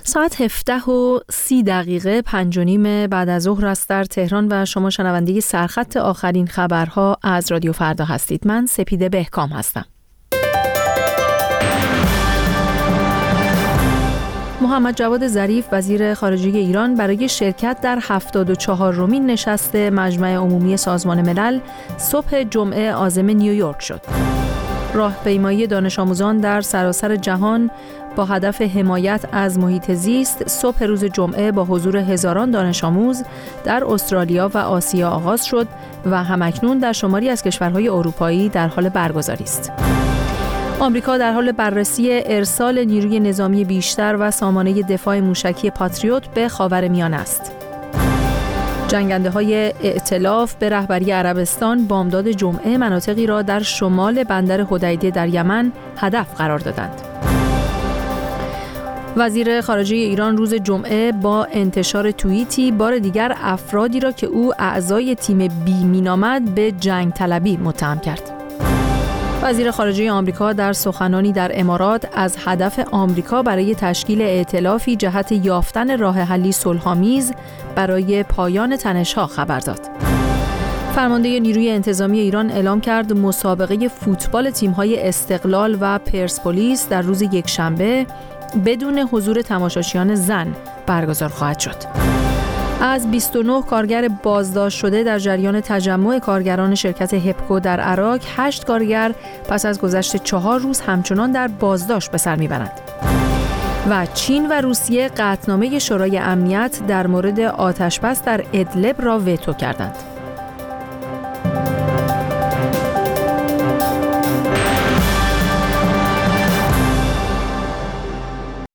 ساعت 17:30 5:30 بعد از ظهر است در تهران و شما شنونده سرخط آخرین خبرها از رادیو فردا هستید. من سپیده بهکام هستم. محمد جواد ظریف وزیر خارجه ایران برای شرکت در 74مین نشست مجمع عمومی سازمان ملل صبح جمعه عازم نیویورک شد. راهپیمایی دانش آموزان در سراسر جهان با هدف حمایت از محیط زیست صبح روز جمعه با حضور هزاران دانش آموز در استرالیا و آسیا آغاز شد و همکنون در شماری از کشورهای اروپایی در حال برگزاری است. آمریکا در حال بررسی ارسال نیروی نظامی بیشتر و سامانه دفاع موشکی پاتریوت به خاورمیانه است. جنگنده‌های ائتلاف به رهبری عربستان بامداد جمعه مناطقی را در شمال بندر حدیده در یمن هدف قرار دادند. وزیر خارجه ایران روز جمعه با انتشار توییتی بار دیگر افرادی را که او اعضای تیم بی مینامد به جنگ طلبی متهم کرد. وزیر خارجه آمریکا در سخنانی در امارات از هدف آمریکا برای تشکیل ائتلافی جهت یافتن راه حلی صلح‌آمیز برای پایان تنش‌ها خبر داد. فرمانده نیروی انتظامی ایران اعلام کرد مسابقه فوتبال تیم‌های استقلال و پرسپولیس در روز یکشنبه بدون حضور تماشاچیان زن برگزار خواهد شد. از 29 کارگر بازداشت شده در جریان تجمع کارگران شرکت هپکو در عراق، 8 کارگر پس از گذشت 4 روز همچنان در بازداشت به سر میبرند. و چین و روسیه قطعنامه شورای امنیت در مورد آتش‌بس در ادلب را وتو کردند.